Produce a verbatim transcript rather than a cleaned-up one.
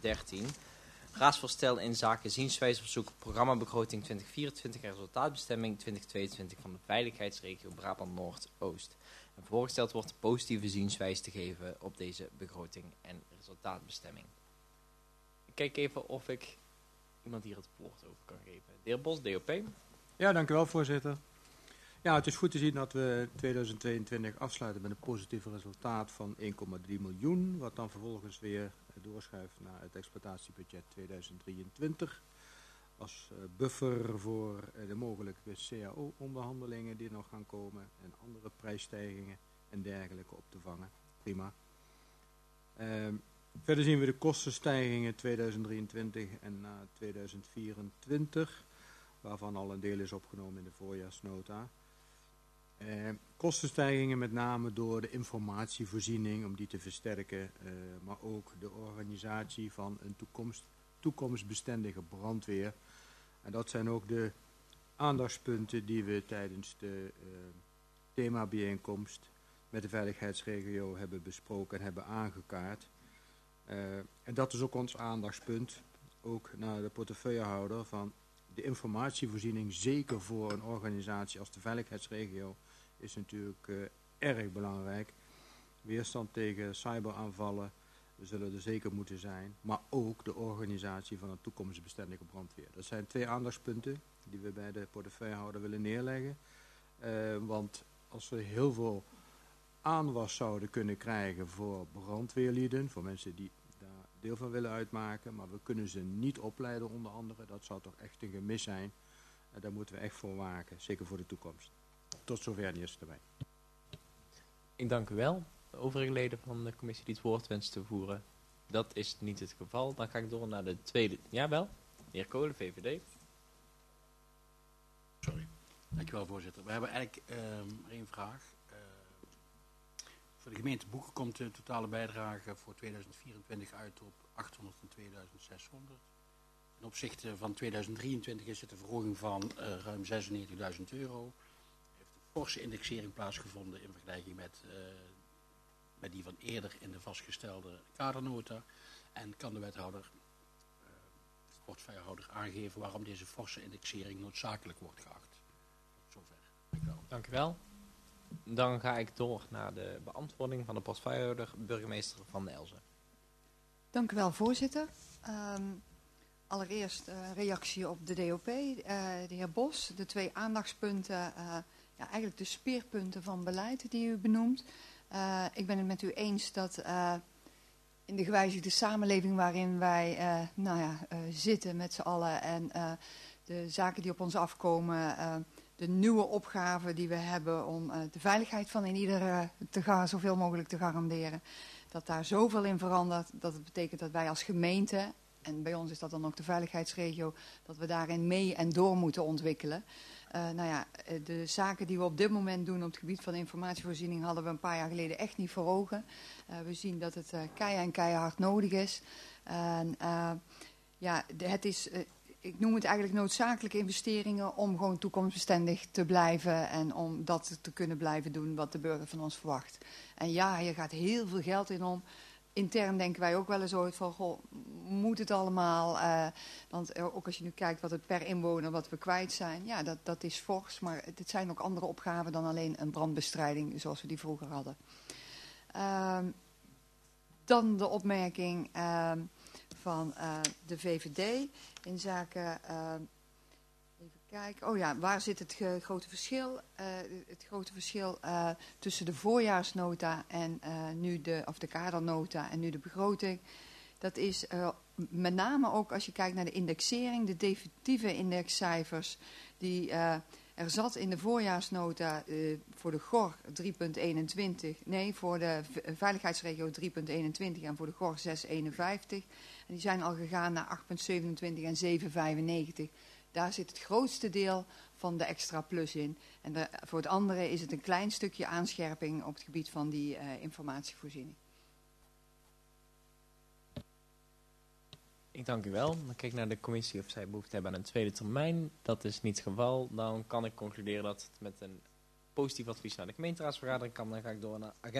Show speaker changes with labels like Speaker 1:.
Speaker 1: dertien. Raadsvoorstel in zaken zienswijzeverzoek programmabegroting twintig vierentwintig en resultaatbestemming twintig tweeëntwintig van de veiligheidsregio Brabant Noord-Oost. En voorgesteld wordt positieve zienswijze te geven op deze begroting en resultaatbestemming. Ik kijk even of ik iemand hier het woord over kan geven. De heer Bos, D O P.
Speaker 2: Ja, dank u wel, voorzitter. Ja, het is goed te zien dat we tweeduizend tweeëntwintig afsluiten met een positief resultaat van één komma drie miljoen, wat dan vervolgens weer doorschuift naar het exploitatiebudget tweeduizend drieëntwintig. Als uh, buffer voor uh, de mogelijke C A O-onderhandelingen die nog gaan komen en andere prijsstijgingen en dergelijke op te vangen. Prima. Uh, verder zien we de kostenstijgingen tweeduizend drieëntwintig en na uh, tweeduizend vierentwintig, waarvan al een deel is opgenomen in de voorjaarsnota. Uh, kostenstijgingen met name door de informatievoorziening, om die te versterken, uh, maar ook de organisatie van een toekomst, toekomstbestendige brandweer. En dat zijn ook de aandachtspunten die we tijdens de uh, themabijeenkomst met de veiligheidsregio hebben besproken en hebben aangekaart. Uh, en dat is ook ons aandachtspunt, ook naar de portefeuillehouder, van de informatievoorziening, zeker voor een organisatie als de veiligheidsregio, is natuurlijk uh, erg belangrijk. Weerstand tegen cyberaanvallen zullen er zeker moeten zijn, maar ook de organisatie van een toekomstbestendige brandweer. Dat zijn twee aandachtspunten die we bij de portefeuillehouder willen neerleggen. Uh, want als we heel veel aanwas zouden kunnen krijgen voor brandweerlieden, voor mensen die daar deel van willen uitmaken, maar we kunnen ze niet opleiden onder andere, dat zou toch echt een gemis zijn. Uh, daar moeten we echt voor waken, zeker voor de toekomst. Tot zover de eerste termijn.
Speaker 1: Ik dank u wel. De overige leden van de commissie die het woord wensen te voeren. Dat is niet het geval. Dan ga ik door naar de tweede. Ja, wel. De heer Kolen, V V D.
Speaker 3: Sorry. Dankjewel, voorzitter. We hebben eigenlijk uh, maar één vraag. Uh, voor de gemeente Boeken komt de totale bijdrage voor tweeduizend vierentwintig uit op achthonderdtweeduizend zeshonderd. Ten opzichte van tweeduizend drieëntwintig is het een verhoging van uh, ruim zesennegentigduizend euro. Er heeft een forse indexering plaatsgevonden in vergelijking met, uh, met die van eerder in de vastgestelde kadernota. En kan de wethouder, uh, de portefeuillehouder, aangeven waarom deze forse indexering noodzakelijk wordt geacht. Tot zover. Dank u wel.
Speaker 1: Dank u wel. Dan ga ik door naar de beantwoording van de portefeuillehouder, burgemeester Van Elzen.
Speaker 4: Dank u wel, voorzitter. Um, allereerst uh, reactie op de D O P. Uh, de heer Bos, de twee aandachtspunten, uh, ja, eigenlijk de speerpunten van beleid die u benoemt. Uh, ik ben het met u eens dat uh, in de gewijzigde samenleving waarin wij uh, nou ja, uh, zitten met z'n allen en uh, de zaken die op ons afkomen, uh, de nieuwe opgaven die we hebben om uh, de veiligheid van in ieder uh, te gaan, zoveel mogelijk te garanderen, dat daar zoveel in verandert, dat het betekent dat wij als gemeente, en bij ons is dat dan ook de veiligheidsregio, dat we daarin mee en door moeten ontwikkelen. Uh, nou ja, de zaken die we op dit moment doen op het gebied van informatievoorziening hadden we een paar jaar geleden echt niet voor ogen. Uh, we zien dat het uh, keihard en keihard nodig is. En uh, ja, de, het is, uh, ik noem het eigenlijk noodzakelijke investeringen om gewoon toekomstbestendig te blijven en om dat te kunnen blijven doen wat de burger van ons verwacht. En ja, hier gaat heel veel geld in om. Intern denken wij ook wel eens ooit van, goh, moet het allemaal? Uh, want ook als je nu kijkt wat het per inwoner wat we kwijt zijn, ja, dat, dat is fors. Maar het zijn ook andere opgaven dan alleen een brandbestrijding zoals we die vroeger hadden. Uh, dan de opmerking uh, van uh, de V V D in zaken... Uh, Even kijken. Oh ja, waar zit het uh, grote verschil? Uh, het grote verschil uh, tussen de voorjaarsnota en uh, nu de, of de kadernota en nu de begroting. Dat is uh, met name ook als je kijkt naar de indexering, de definitieve indexcijfers. Die, uh, er zat in de voorjaarsnota uh, voor de G O R drie komma eenentwintig, nee, voor de veiligheidsregio drie komma eenentwintig en voor de G O R zes komma eenenvijftig. En die zijn al gegaan naar acht komma zevenentwintig en zeven komma vijfennegentig. Daar zit het grootste deel van de extra plus in. En de, voor het andere is het een klein stukje aanscherping op het gebied van die uh, informatievoorziening.
Speaker 1: Ik dank u wel. Dan kijk ik naar de commissie of zij behoefte hebben aan een tweede termijn. Dat is niet het geval. Dan kan ik concluderen dat het met een positief advies naar de gemeenteraadsvergadering kan. Dan ga ik door naar agenda.